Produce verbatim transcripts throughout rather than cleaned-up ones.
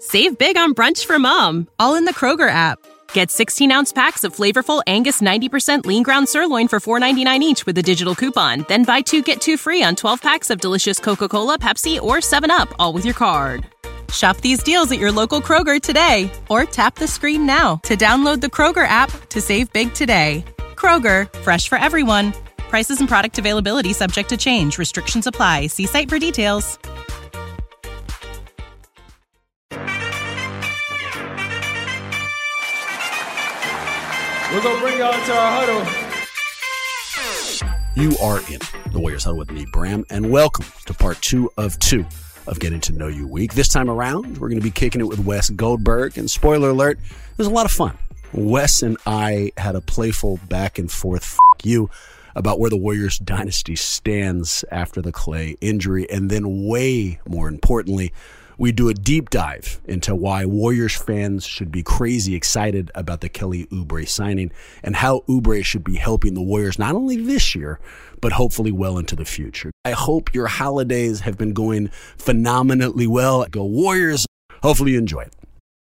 Save big on brunch for mom, all in the Kroger app. Get sixteen-ounce packs of flavorful Angus ninety percent lean ground sirloin for four ninety-nine each with a digital coupon. Then buy two, get two free on twelve packs of delicious Coca-Cola, Pepsi, or seven up, all with your card. Shop these deals at your local Kroger today, or tap the screen now to download the Kroger app to save big today. Kroger, fresh for everyone. Prices and product availability subject to change. Restrictions apply. See site for details. We're going to bring y'all into our huddle. You are in the Warriors Huddle with me, Bram, and welcome to part two of two of Getting to Know You Week. This time around, we're going to be kicking it with Wes Goldberg, and spoiler alert, it was a lot of fun. Wes and I had a playful back and forth f*** you about where the Warriors dynasty stands after the Clay injury, and then way more importantly, we do a deep dive into why Warriors fans should be crazy excited about the Kelly Oubre signing and how Oubre should be helping the Warriors not only this year, but hopefully well into the future. I hope your holidays have been going phenomenally well. Go Warriors. Hopefully you enjoy it.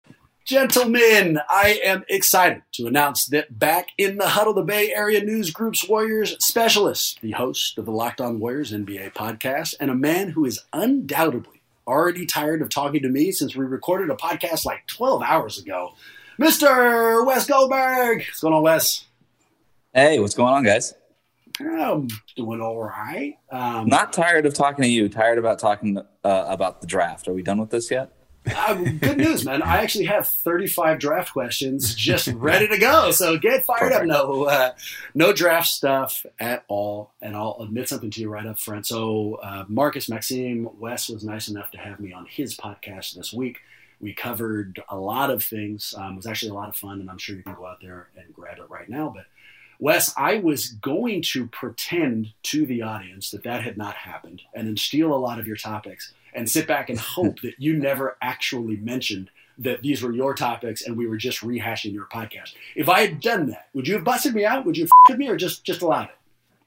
Gentlemen, I am excited to announce that back in the Huddle, the Bay Area News Group's Warriors specialist, the host of the Locked On Warriors N B A podcast, and a man who is undoubtedly already tired of talking to me since we recorded a podcast like twelve hours ago, Mister Wes Goldberg. What's going on, Wes? Hey, what's going on, guys? I'm doing all right. Um, Not tired of talking to you. Tired about talking uh, about the draft. Are we done with this yet? uh, good news, man. I actually have thirty-five draft questions just ready to go. So get fired Perfect. up. No, uh, no draft stuff at all. And I'll admit something to you right up front. So uh, Marcus Maxime Wes was nice enough to have me on his podcast this week. We covered a lot of things. Um, it was actually a lot of fun, and I'm sure you can go out there and grab it right now. But Wes, I was going to pretend to the audience that that had not happened and then steal a lot of your topics and sit back and hope that you never actually mentioned that these were your topics and we were just rehashing your podcast. If I had done that, would you have busted me out? Would you have f***ed me or just, just allowed it?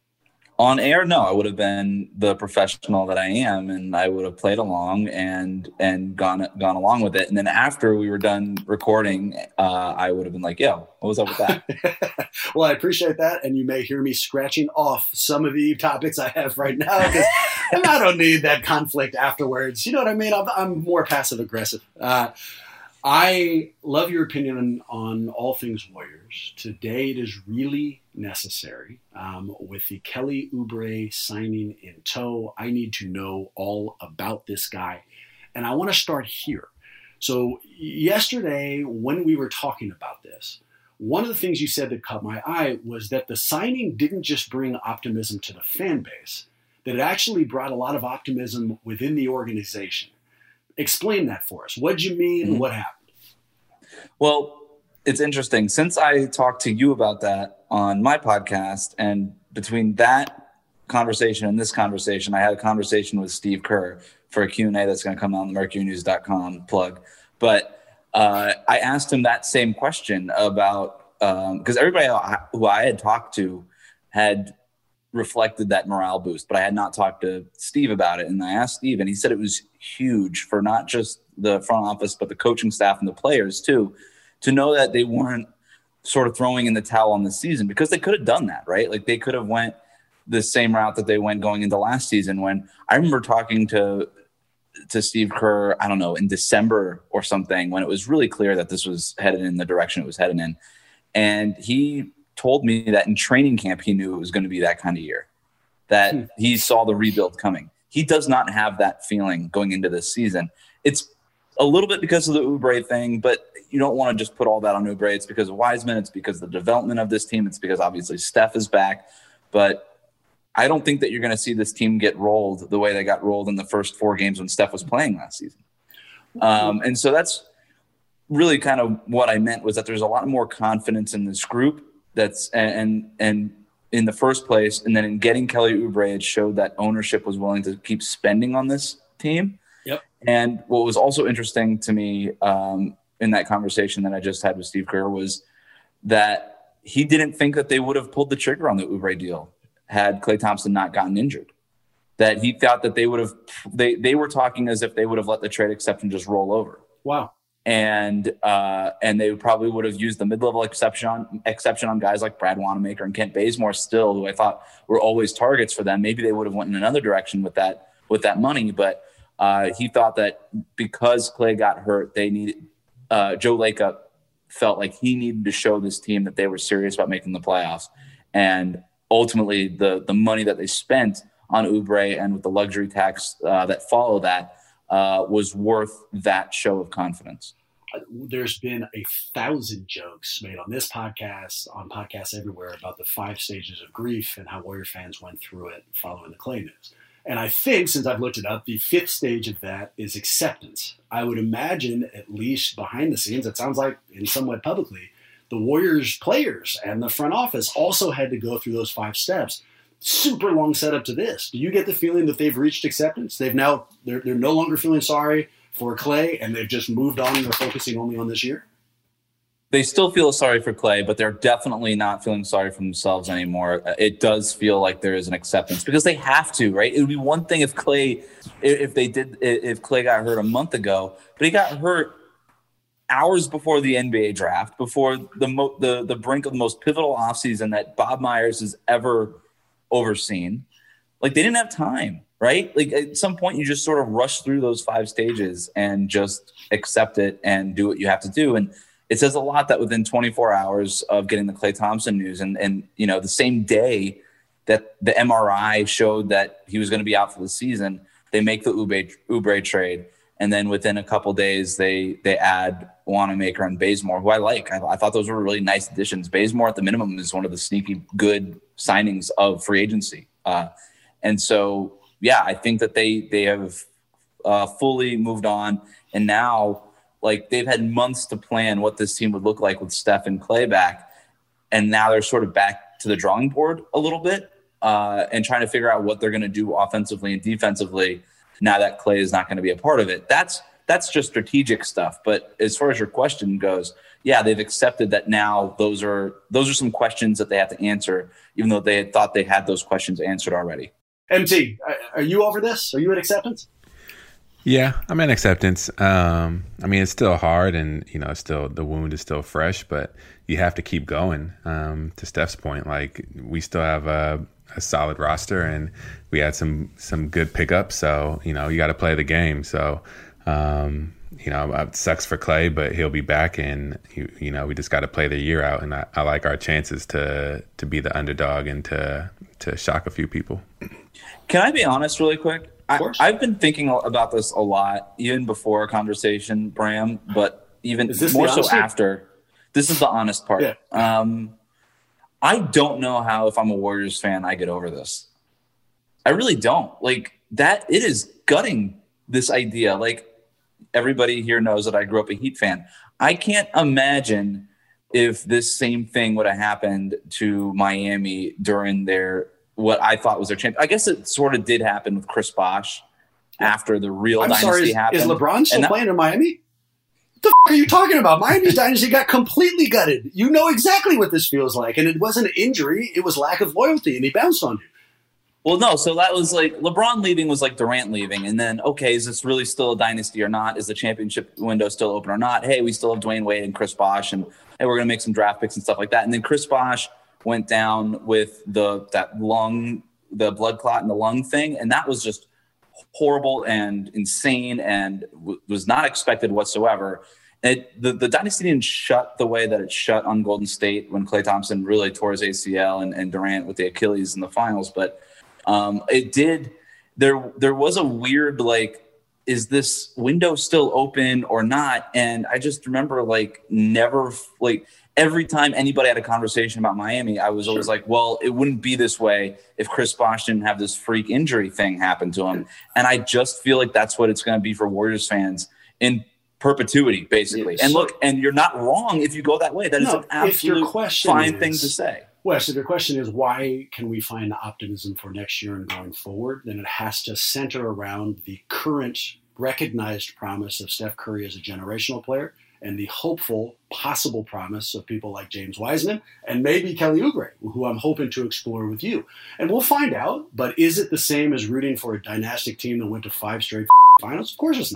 On air, no. I would have been the professional that I am, and I would have played along and and gone gone along with it. And then after we were done recording, uh, I would have been like, yo, what was up with that? Well, I appreciate that, and you may hear me scratching off some of the topics I have right now, because and I don't need that conflict afterwards. You know what I mean? I'm, I'm more passive-aggressive. Uh, I love your opinion on all things Warriors. Today it is really necessary. Um, with the Kelly Oubre signing in tow, I need to know all about this guy. And I want to start here. So yesterday when we were talking about this, one of the things you said that caught my eye was that the signing didn't just bring optimism to the fan base, that it actually brought a lot of optimism within the organization. Explain that for us. What did you mean? Mm-hmm. What happened? Well, it's interesting. Since I talked to you about that on my podcast, and between that conversation and this conversation, I had a conversation with Steve Kerr for a Q and A that's going to come out on the mercury news dot com plug. But uh, I asked him that same question about because um, everybody who I had talked to had reflected that morale boost, but I had not talked to Steve about it. And I asked Steve, and he said it was huge for not just the front office, but the coaching staff and the players too, to know that they weren't sort of throwing in the towel on the season, because they could have done that, right? Like they could have went the same route that they went going into last season. When I remember talking to, to Steve Kerr, I don't know, in December or something, when it was really clear that this was headed in the direction it was headed in. And he told me that in training camp, he knew it was going to be that kind of year, that hmm. he saw the rebuild coming. He does not have that feeling going into this season. It's a little bit because of the Oubre thing, but you don't want to just put all that on Oubre. It's because of Wiseman. It's because of the development of this team. It's because obviously Steph is back. But I don't think that you're going to see this team get rolled the way they got rolled in the first four games when Steph was playing last season. Um, and so that's really kind of what I meant, was that there's a lot more confidence in this group that's and and in the first place. And then in getting Kelly Oubre, it showed that ownership was willing to keep spending on this team. Yep. And what was also interesting to me um, in that conversation that I just had with Steve Kerr was that he didn't think that they would have pulled the trigger on the Oubre deal had Klay Thompson not gotten injured. That he thought that they would have they, – they were talking as if they would have let the trade exception just roll over. Wow. And uh, and they probably would have used the mid-level exception on, exception on guys like Brad Wanamaker and Kent Bazemore still, who I thought were always targets for them. Maybe they would have went in another direction with that with that money. But uh, he thought that because Klay got hurt, they needed uh, Joe Lacob felt like he needed to show this team that they were serious about making the playoffs. And ultimately, the the money that they spent on Oubre and with the luxury tax uh, that followed that uh, was worth that show of confidence. There's been a thousand jokes made on this podcast, on podcasts everywhere, about the five stages of grief and how Warrior fans went through it following the Klay news. And I think, since I've looked it up, the fifth stage of that is acceptance. I would imagine, at least behind the scenes, it sounds like, and somewhat publicly, the Warriors players and the front office also had to go through those five steps. Super long setup to this. Do you get the feeling that they've reached acceptance? They've now, they're, they're no longer feeling sorry for Klay, and they've just moved on and they're focusing only on this year? They still feel sorry for Klay, but they're definitely not feeling sorry for themselves anymore. It does feel like there is an acceptance because they have to, right? It would be one thing if Klay, if they did, if Klay got hurt a month ago, but he got hurt hours before the N B A draft, before the mo- the the brink of the most pivotal offseason that Bob Myers has ever overseen. Like, they didn't have time, right? Like, at some point you just sort of rush through those five stages and just accept it and do what you have to do. And it says a lot that within twenty-four hours of getting the Klay Thompson news and, and, you know, the same day that the M R I showed that he was going to be out for the season, they make the Oubre, Oubre trade. And then within a couple days, they they add Wanamaker and Bazemore, who I like. I, I thought those were really nice additions. Bazemore, at the minimum, is one of the sneaky good signings of free agency. Uh, and so, yeah, I think that they they have uh, fully moved on. And now, like, they've had months to plan what this team would look like with Steph and Klay back. And now they're sort of back to the drawing board a little bit uh, and trying to figure out what they're going to do offensively and defensively now that Klay is not going to be a part of it. That's that's just strategic stuff. But as far as your question goes, yeah, they've accepted that now those are those are some questions that they have to answer, even though they had thought they had those questions answered already. M T, are you over this? Are you at acceptance? Yeah, I'm in acceptance. Um, I mean, it's still hard, and you know, it's still the wound is still fresh, but you have to keep going. Um, to Steph's point, like, we still have a, a solid roster, and we had some some good pickups. So you know, you got to play the game. So um, you know, it sucks for Klay, but he'll be back, and you, you know, we just got to play the year out. And I, I like our chances to to be the underdog and to to shock a few people. Can I be honest, really quick? I, I've been thinking about this a lot, even before our conversation, Bram, but even more so after. This is the honest part. Yeah. Um, I don't know how, if I'm a Warriors fan, I get over this. I really don't. Like, that, it is gutting, this idea. Like, everybody here knows that I grew up a Heat fan. I can't imagine if this same thing would have happened to Miami during their what I thought was their champion. I guess it sort of did happen with Chris Bosh after the real I'm dynasty sorry, is, happened. Is LeBron still that, playing in Miami? What the f- are you talking about? Miami's dynasty got completely gutted. You know exactly what this feels like. And it wasn't an injury. It was lack of loyalty, and he bounced on you. Well, no. So that was like LeBron leaving was like Durant leaving. And then, okay, is this really still a dynasty or not? Is the championship window still open or not? Hey, we still have Dwayne Wade and Chris Bosh, and hey, we're going to make some draft picks and stuff like that. And then Chris Bosh went down with the that lung, the blood clot in the lung thing. And that was just horrible and insane and w- was not expected whatsoever. It, the, the dynasty didn't shut the way that it shut on Golden State when Klay Thompson really tore his A C L and, and Durant with the Achilles in the finals. But um, it did, there, there was a weird, like, is this window still open or not? And I just remember, like, never, like, every time anybody had a conversation about Miami, I was always like, well, it wouldn't be this way if Chris Bosh didn't have this freak injury thing happen to him. And I just feel like that's what it's going to be for Warriors fans in perpetuity, basically. Yeah, and so, look, and you're not wrong if you go that way. That no, is an absolute fine is, thing to say. Wes, if your question is why can we find optimism for next year and going forward, then it has to center around the current recognized promise of Steph Curry as a generational player and the hopeful possible promise of people like James Wiseman and maybe Kelly Oubre, who I'm hoping to explore with you. And we'll find out, but is it the same as rooting for a dynastic team that went to five straight finals? Of course it's not.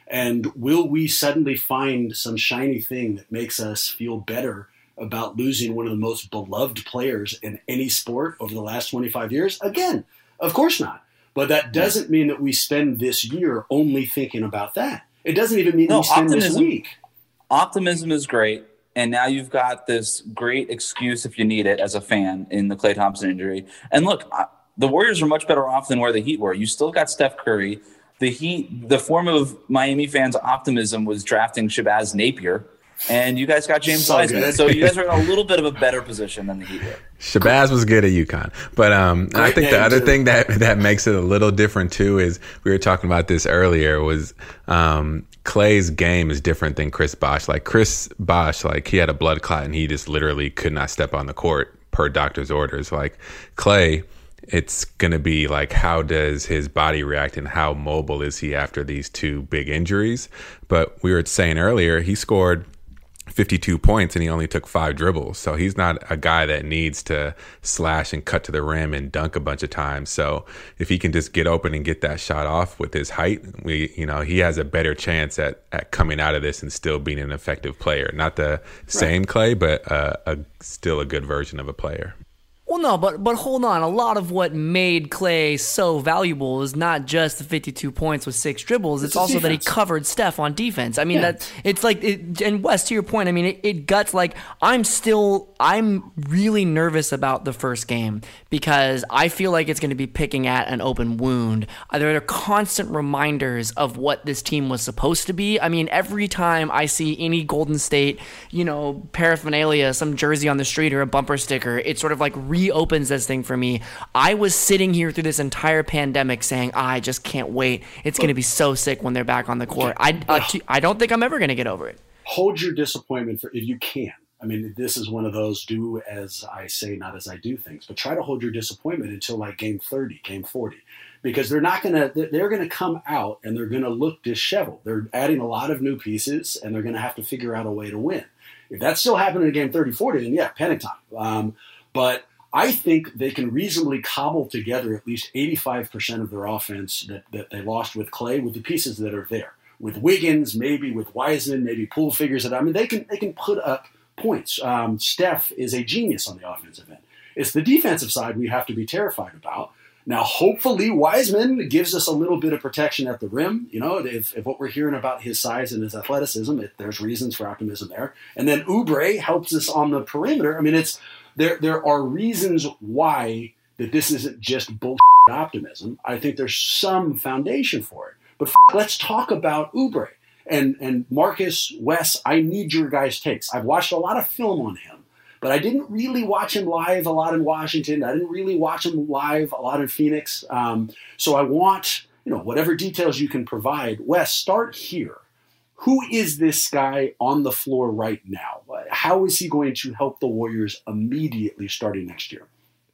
And will we suddenly find some shiny thing that makes us feel better about losing one of the most beloved players in any sport over the last twenty-five years? Again, of course not. But that doesn't mean that we spend this year only thinking about that. It doesn't even mean no, we spend optimism, this week. Optimism is great. And now you've got this great excuse, if you need it, as a fan in the Klay Thompson injury. And look, the Warriors are much better off than where the Heat were. You still got Steph Curry. The Heat, the form of Miami fans' optimism was drafting Shabazz Napier. And you guys got James so Wiseman. Good. So you guys are in a little bit of a better position than the Heat were. Shabazz was good at UConn. But um, I think the other too. thing that, that makes it a little different, too, is we were talking about this earlier, was um, Klay's game is different than Chris Bosh. Like, Chris Bosh, like, he had a blood clot, and he just literally could not step on the court per doctor's orders. Like, Klay, it's going to be like, how does his body react and how mobile is he after these two big injuries? But we were saying earlier, he scored fifty-two points and he only took five dribbles. So he's not a guy that needs to slash and cut to the rim and dunk a bunch of times. So if he can just get open and get that shot off with his height, we, you know, he has a better chance at, at coming out of this and still being an effective player. Not the same right. Klay, but uh, a, still a good version of a player. Well, no, but but hold on. A lot of what made Klay so valuable is not just the fifty-two points with six dribbles. It's, it's also defense. that he covered Steph on defense. I mean, yeah. that it's like, it, and Wes, to your point, I mean, it, it guts like, I'm still, I'm really nervous about the first game because I feel like it's going to be picking at an open wound. There are constant reminders of what this team was supposed to be. I mean, every time I see any Golden State, you know, paraphernalia, some jersey on the street or a bumper sticker, it's sort of like reopens this thing for me. I was sitting here through this entire pandemic saying, oh, I just can't wait. It's going to be so sick when they're back on the court. I, uh, I don't think I'm ever going to get over it. Hold your disappointment for if you can. I mean, this is one of those do as I say, not as I do things, but try to hold your disappointment until like game thirty, game forty, because they're not going to, they're going to come out and they're going to look disheveled. They're adding a lot of new pieces and they're going to have to figure out a way to win. If that's still happening in game thirty, forty, then yeah, panic time. Um, but I think they can reasonably cobble together at least eighty-five percent of their offense that, that they lost with Klay with the pieces that are there. With Wiggins, maybe with Wiseman, maybe Poole figures it out. I mean, they can they can put up points. Um, Steph is a genius on the offensive end. It's the defensive side we have to be terrified about. Now, hopefully, Wiseman gives us a little bit of protection at the rim. You know, if, if what we're hearing about his size and his athleticism, it, there's reasons for optimism there. And then Oubre helps us on the perimeter. I mean, it's There there are reasons why that this isn't just bullshit optimism. I think there's some foundation for it. But f- let's talk about Oubre. And, and Marcus, Wes, I need your guys' takes. I've watched a lot of film on him, but I didn't really watch him live a lot in Washington. I didn't really watch him live a lot in Phoenix. Um, so I want, you know, whatever details you can provide. Wes, start here. Who is this guy on the floor right now? How is he going to help the Warriors immediately starting next year?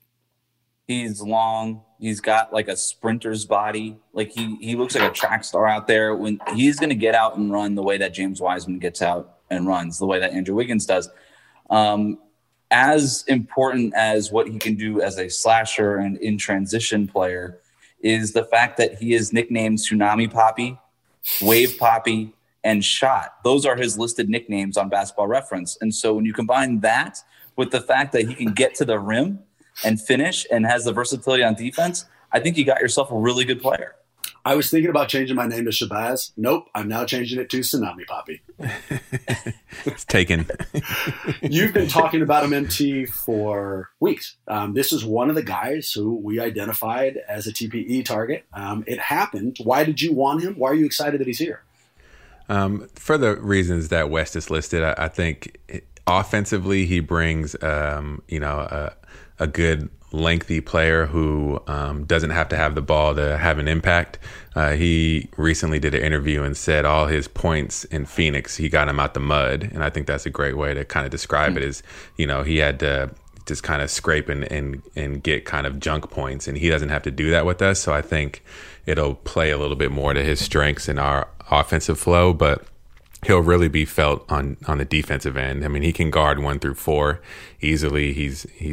He's long. He's got like a sprinter's body. Like he he looks like a track star out there. When he's going to get out and run the way that James Wiseman gets out and runs, the way that Andrew Wiggins does. Um, as important as what he can do as a slasher and in transition player is the fact that he is nicknamed Tsunami Poppy, Wave Poppy, and Shot. Those are his listed nicknames on Basketball Reference. And so when you combine that with the fact that he can get to the rim and finish and has the versatility on defense, I think you got yourself a really good player. I was thinking about changing my name to Shabazz. Nope, I'm now changing it to Tsunami Poppy. It's taken. You've been talking about him, M T, for weeks. Um, this is one of the guys who we identified as a T P E target. Um, it happened. Why did you want him? Why are you excited that he's here? Um, for the reasons that West has listed, I, I think it, offensively he brings, um, you know, a, a good lengthy player who um, doesn't have to have the ball to have an impact. Uh, he recently did an interview and said all his points in Phoenix, he got them out the mud. And I think that's a great way to kind of describe mm-hmm. it is, you know, he had to just kind of scrape and, and, and get kind of junk points. And he doesn't have to do that with us. So I think it'll play a little bit more to his strengths in our offensive flow, but he'll really be felt on, on the defensive end. I mean, he can guard one through four easily. He's, he's,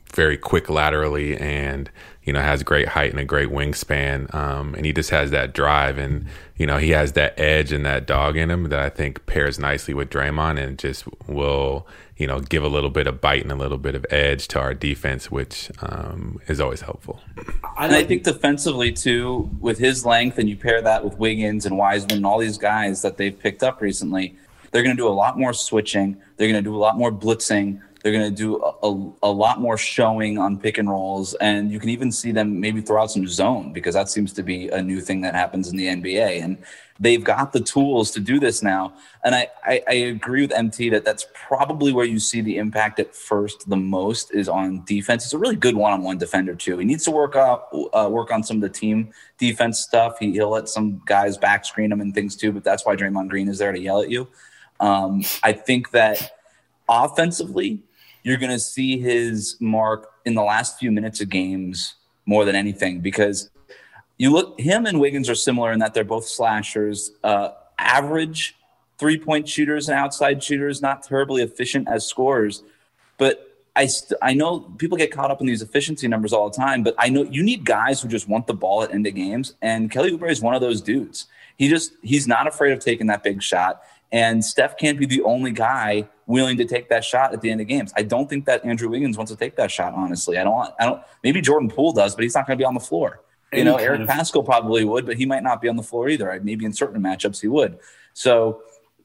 very quick laterally and, you know, has great height and a great wingspan. Um, and he just has that drive, and, you know, he has that edge and that dog in him that I think pairs nicely with Draymond and just will, you know, give a little bit of bite and a little bit of edge to our defense, which um, is always helpful. And I think defensively, too, with his length, and you pair that with Wiggins and Wiseman and all these guys that they've picked up recently, they're going to do a lot more switching. They're going to do a lot more blitzing. They're going to do a, a, a lot more showing on pick and rolls. And you can even see them maybe throw out some zone, because that seems to be a new thing that happens in the N B A. And they've got the tools to do this now. And I, I, I agree with M T that that's probably where you see the impact at first the most is on defense. He's a really good one-on-one defender, too. He needs to work out, uh, work on some of the team defense stuff. He, he'll let some guys back screen him and things, too. But that's why Draymond Green is there to yell at you. Um, I think that offensively, you're going to see his mark in the last few minutes of games more than anything, because you look, him and Wiggins are similar in that they're both slashers, uh, average three-point shooters and outside shooters, not terribly efficient as scorers. But I, st- I know people get caught up in these efficiency numbers all the time, but I know you need guys who just want the ball at end of games, and Kelly Oubre is one of those dudes. He just he's not afraid of taking that big shot. And Steph can't be the only guy willing to take that shot at the end of games. I don't think that Andrew Wiggins wants to take that shot, honestly. I don't want, I don't, maybe Jordan Poole does, but he's not going to be on the floor. You know, Eric of- Paschall probably would, but he might not be on the floor either. Maybe in certain matchups he would. So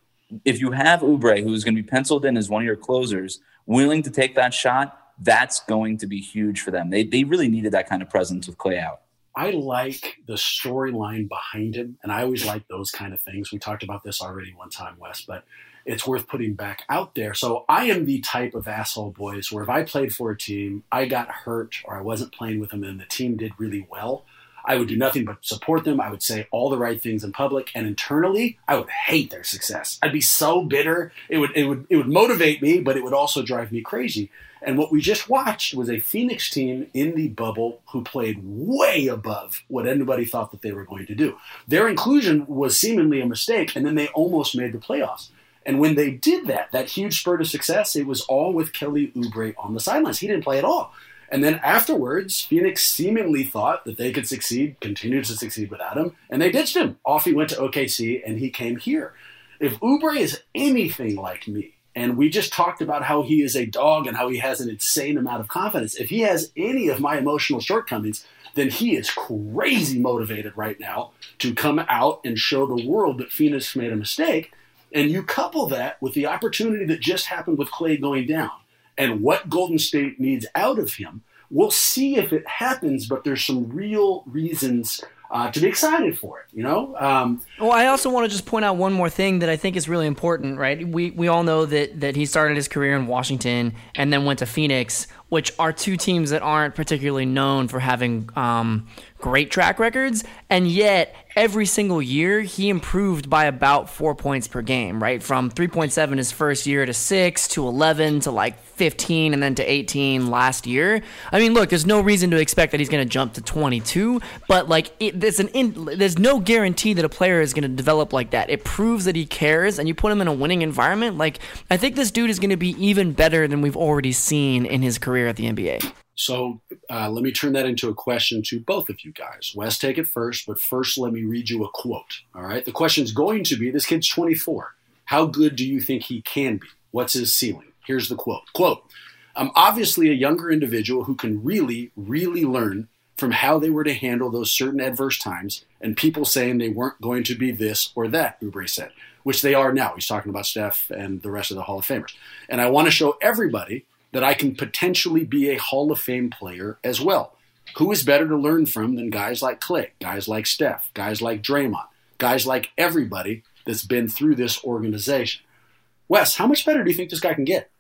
if you have Oubre, who's going to be penciled in as one of your closers, willing to take that shot, that's going to be huge for them. They they really needed that kind of presence with Klay out. I like the storyline behind him, and I always like those kind of things. We talked about this already one time, Wes, but it's worth putting back out there. So I am the type of asshole, boys, where if I played for a team, I got hurt or I wasn't playing with them and the team did really well, I would do nothing but support them. I would say all the right things in public, and internally, I would hate their success. I'd be so bitter. It would it would it would motivate me, but it would also drive me crazy. And what we just watched was a Phoenix team in the bubble who played way above what anybody thought that they were going to do. Their inclusion was seemingly a mistake, and then they almost made the playoffs. And when they did that, that huge spurt of success, it was all with Kelly Oubre on the sidelines. He didn't play at all. And then afterwards, Phoenix seemingly thought that they could succeed, continued to succeed without him, and they ditched him. Off he went to O K C, and he came here. If Oubre is anything like me, and we just talked about how he is a dog and how he has an insane amount of confidence, if he has any of my emotional shortcomings, then he is crazy motivated right now to come out and show the world that Phoenix made a mistake. And you couple that with the opportunity that just happened with Klay going down and what Golden State needs out of him, we'll see if it happens, but there's some real reasons uh, to be excited for it, you know? Um, well, I also want to just point out one more thing that I think is really important, right? We we all know that, that he started his career in Washington and then went to Phoenix, which are two teams that aren't particularly known for having um, great track records, and yet every single year he improved by about four points per game, right? From three point seven his first year to six to eleven to like fifteen and then to eighteen last year. I mean, look, there's no reason to expect that he's going to jump to twenty-two, but like it, there's an in, there's no guarantee that a player is going to develop like that. It proves that he cares, and you put him in a winning environment. Like, I think this dude is going to be even better than we've already seen in his career at the N B A. So uh, let me turn that into a question to both of you guys. Wes, take it first, but first let me read you a quote. All right. The question's going to be, this kid's twenty-four. How good do you think he can be? What's his ceiling? Here's the quote. Quote, I'm obviously a younger individual who can really, really learn from how they were to handle those certain adverse times and people saying they weren't going to be this or that, Oubre said, which they are now. He's talking about Steph and the rest of the Hall of Famers. And I want to show everybody that I can potentially be a Hall of Fame player as well. Who is better to learn from than guys like Klay, guys like Steph, guys like Draymond, guys like everybody that's been through this organization? Wes, how much better do you think this guy can get?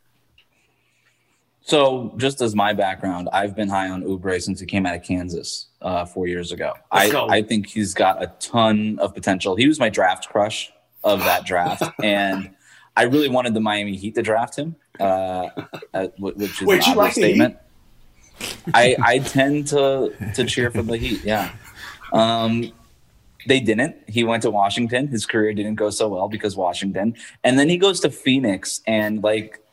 So just as my background, I've been high on Oubre since he came out of Kansas uh, four years ago. I, I think he's got a ton of potential. He was my draft crush of that draft, and I really wanted the Miami Heat to draft him, uh, which is Wait, an obvious statement. I, I tend to to cheer for the Heat, yeah. Um, they didn't. He went to Washington. His career didn't go so well because Washington. And then he goes to Phoenix, and like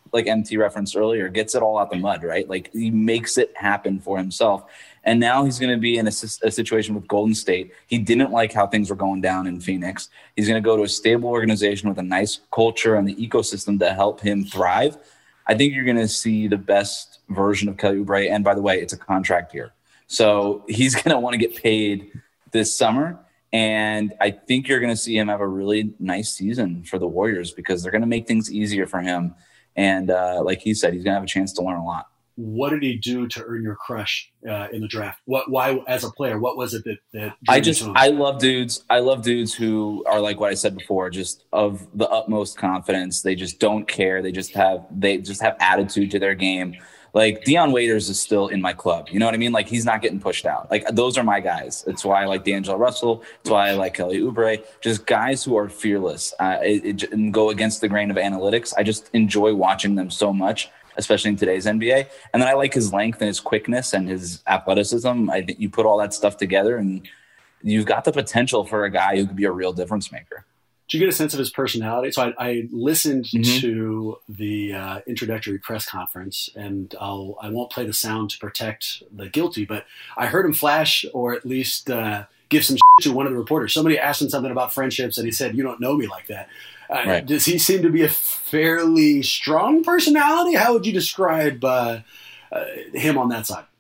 like M T referenced earlier, gets it all out the mud, right? Like he makes it happen for himself. And now he's going to be in a, a situation with Golden State. He didn't like how things were going down in Phoenix. He's going to go to a stable organization with a nice culture and the ecosystem to help him thrive. I think you're going to see the best version of Kelly Oubre. And by the way, it's a contract year. So he's going to want to get paid this summer. And I think you're going to see him have a really nice season for the Warriors because they're going to make things easier for him. And uh, like he said, he's going to have a chance to learn a lot. What did he do to earn your crush uh, in the draft? What, why, as a player, what was it that, that I just, I love dudes. I love dudes who are like what I said before, just of the utmost confidence. They just don't care. They just have, they just have attitude to their game. Like Dion Waiters is still in my club. You know what I mean? Like he's not getting pushed out. Like those are my guys. It's why I like D'Angelo Russell. It's why I like Kelly Oubre. Just guys who are fearless uh, it, it, and go against the grain of analytics. I just enjoy watching them so much, especially in today's N B A. And then I like his length and his quickness and his athleticism. I think you put all that stuff together and you've got the potential for a guy who could be a real difference maker. Did you get a sense of his personality? So I, I listened Mm-hmm. to the uh, introductory press conference, and I'll, I won't play the sound to protect the guilty, but I heard him flash or at least uh, give some shit to one of the reporters. Somebody asked him something about friendships, and he said, "You don't know me like that." Uh, Right. Does he seem to be a fairly strong personality? How would you describe uh, uh, him on that side?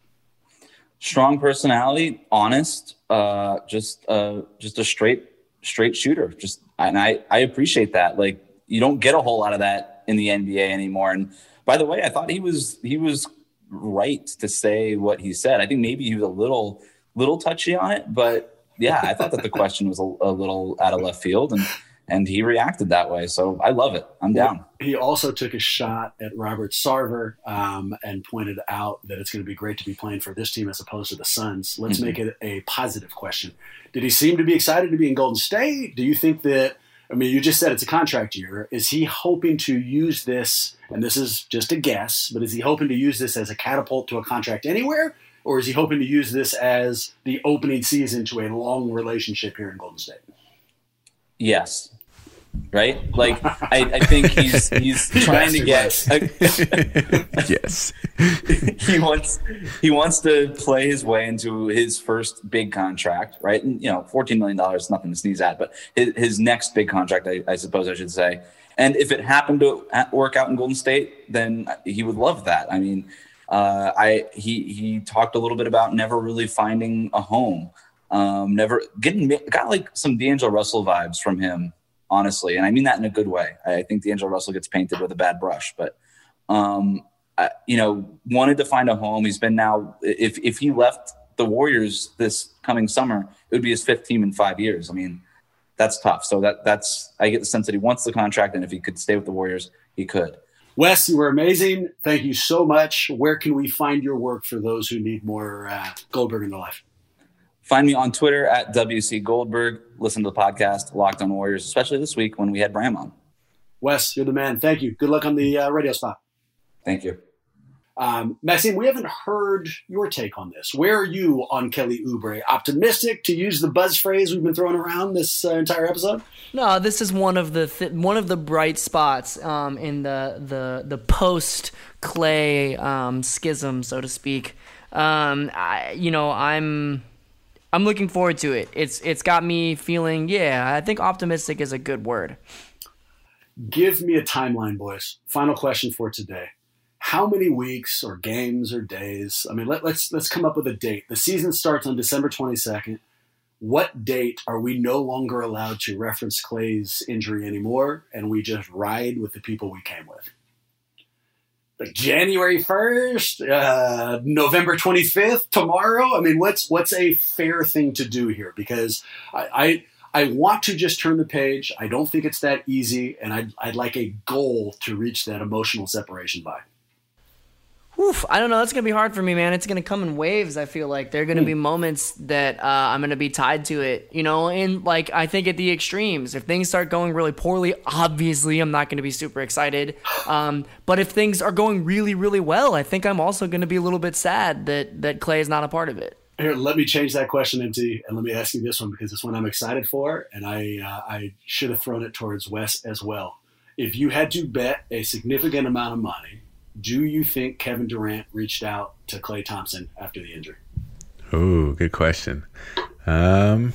Strong personality, honest, uh, just uh, just a straight straight shooter. Just and I, I appreciate that. Like you don't get a whole lot of that in the N B A anymore. And by the way, I thought he was he was right to say what he said. I think maybe he was a little little touchy on it, but yeah, I thought that the question was a, a little out of left field, and and he reacted that way. So I love it. I'm down. He also took a shot at Robert Sarver um, and pointed out that it's going to be great to be playing for this team as opposed to the Suns. Let's Mm-hmm. make it a positive question. Did he seem to be excited to be in Golden State? Do you think that, I mean, you just said it's a contract year. Is he hoping to use this, and this is just a guess, but is he hoping to use this as a catapult to a contract anywhere? Or is he hoping to use this as the opening season to a long relationship here in Golden State? Yes. Right? Like I, I think he's he's trying to get Yes. he wants he wants to play his way into his first big contract, right? And you know, fourteen million dollars is nothing to sneeze at, but his, his next big contract, I, I suppose I should say. And if it happened to work out in Golden State, then he would love that. I mean, uh, I he he talked a little bit about never really finding a home, um, never getting got like some D'Angelo Russell vibes from him. Honestly, and I mean that in a good way. I think D'Angelo Russell gets painted with a bad brush, but um, I, you know, wanted to find a home. He's been now. If if he left the Warriors this coming summer, it would be his fifth team in five years. I mean, that's tough. So that that's I get the sense that he wants the contract, and if he could stay with the Warriors, he could. Wes, you were amazing. Thank you so much. Where can we find your work for those who need more uh, Goldberg in their life? Find me on Twitter at W C Goldberg. Listen to the podcast Locked on Warriors, especially this week when we had Bram on. Wes, you're the man. Thank you. Good luck on the uh, radio spot. Thank you. Um, Maxime, we haven't heard your take on this. Where are you on Kelly Oubre? Optimistic, to use the buzz phrase we've been throwing around this uh, entire episode? No, this is one of the th- one of the bright spots um, in the the the post Clay um, schism, so to speak. Um, I, you know, I'm. I'm looking forward to it. It's it's got me feeling, yeah, I think optimistic is a good word. Give me a timeline, boys. Final question for today. How many weeks or games or days? I mean, let, let's let's come up with a date. The season starts on December twenty-second. What date are we no longer allowed to reference Clay's injury anymore, and we just ride with the people we came with? Like January first, uh, November twenty-fifth, tomorrow. I mean, what's what's a fair thing to do here? Because I, I I want to just turn the page. I don't think it's that easy, and I'd I'd like a goal to reach that emotional separation by. Oof, I don't know. That's going to be hard for me, man. It's going to come in waves, I feel like. There are going to be moments that uh, I'm going to be tied to it, you know, and, like, I think at the extremes. If things start going really poorly, obviously I'm not going to be super excited. Um, but if things are going really, really well, I think I'm also going to be a little bit sad that, that Clay is not a part of it. Here, let me change that question, M T, and let me ask you this one because it's one I'm excited for, and I uh, I should have thrown it towards Wes as well. if you had to bet a significant amount of money, do you think Kevin Durant reached out to Klay Thompson after the injury? Ooh, good question. Um,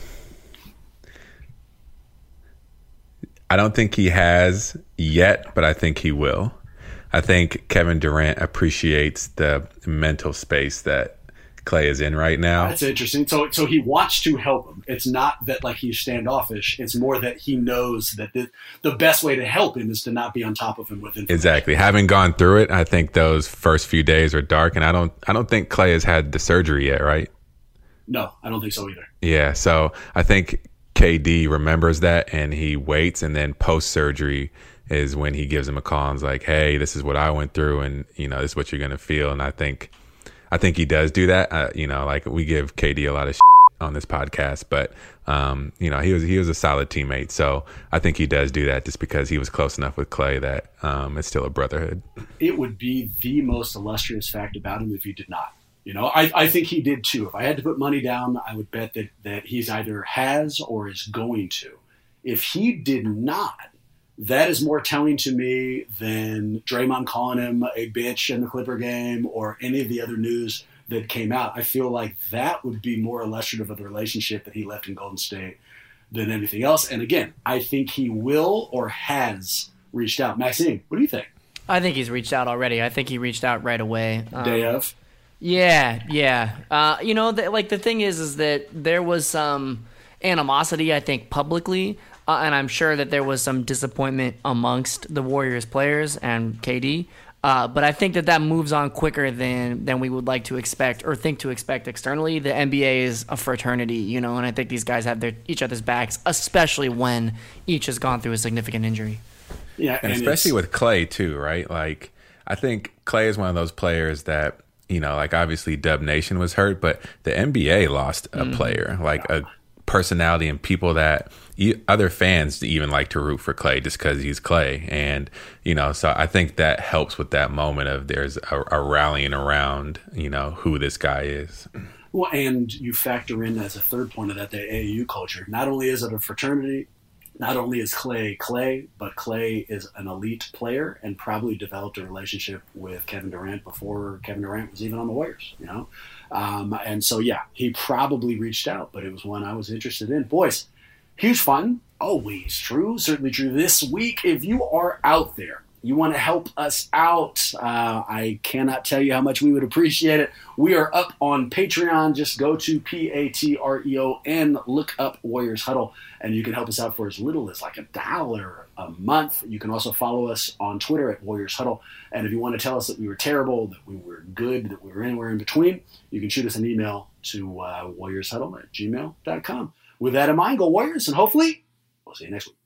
I don't think he has yet, but I think he will. I think Kevin Durant appreciates the mental space that Klay is in right now. That's interesting. So, so he wants to help him. It's not that like he's standoffish. It's more that he knows that the, the best way to help him is to not be on top of him with information. Exactly. Having gone through it, I think those first few days are dark, and I don't, I don't think Klay has had the surgery yet, right? No, I don't think so either. Yeah. So I think K D remembers that, and he waits, and then post surgery is when he gives him a call and is like, "Hey, this is what I went through, and you know, this is what you're gonna feel." And I think. I think he does do that. Uh, you know, like we give K D a lot of shit on this podcast, but um, you know, he was he was a solid teammate. So I think he does do that just because he was close enough with Klay that um, it's still a brotherhood. It would be the most illustrious fact about him if he did not. You know, I, I think he did too. If I had to put money down, I would bet that that he's either has or is going to. If he did not, that is more telling to me than Draymond calling him a bitch in the Clipper game or any of the other news that came out. I feel like that would be more illustrative of the relationship that he left in Golden State than anything else. And again, I think he will or has reached out. Maxine, what do you think? I think he's reached out already. I think he reached out right away. Um, Day of? Yeah, yeah. Uh, you know, the, like the thing is, is that there was some animosity, I think, publicly. Uh, and I'm sure that there was some disappointment amongst the Warriors players and K D. Uh, but I think that that moves on quicker than, than we would like to expect or think to expect externally. The N B A is a fraternity, you know, and I think these guys have their each other's backs, especially when each has gone through a significant injury. Yeah, and, and especially with Klay too, right? Like, I think Klay is one of those players that, you know, like obviously Dub Nation was hurt, but the N B A lost a mm. player, like a personality and people that other fans even like to root for Klay just because he's Klay. And, you know, so I think that helps with that moment of there's a, a rallying around, you know, who this guy is. Well, and you factor in as a third point of that, the A A U culture. Not only is it a fraternity, not only is Klay Klay, but Klay is an elite player and probably developed a relationship with Kevin Durant before Kevin Durant was even on the Warriors, you know? Um, and so, yeah, he probably reached out, but it was one I was interested in. Boys, huge fun. Always true. Certainly true this week. If you are out there, you want to help us out, uh, I cannot tell you how much we would appreciate it. We are up on Patreon. Just go to P A T R E O N, look up Warriors Huddle, and you can help us out for as little as like a dollar a month. You can also follow us on Twitter at Warriors Huddle. And if you want to tell us that we were terrible, that we were good, that we were anywhere in between, you can shoot us an email to uh, warriors huddle at gmail dot com. With that in mind, go Warriors, and hopefully we'll see you next week.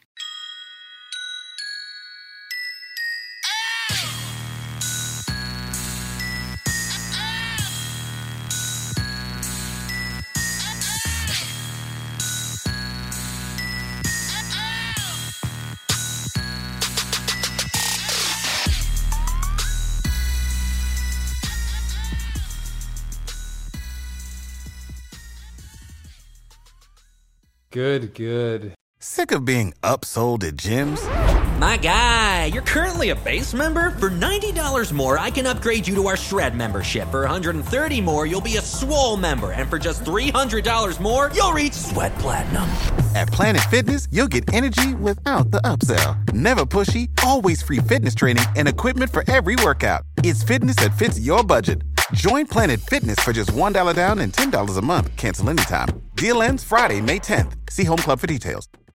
Good, good. Sick of being upsold at gyms? My guy, you're currently a base member? For ninety dollars more, I can upgrade you to our Shred membership. For one hundred thirty dollars more, you'll be a Swole member. And for just three hundred dollars more, you'll reach Sweat Platinum. At Planet Fitness, you'll get energy without the upsell. Never pushy, always free fitness training and equipment for every workout. It's fitness that fits your budget. Join Planet Fitness for just one dollar down and ten dollars a month. Cancel anytime. Deal ends Friday, May tenth. See Home Club for details.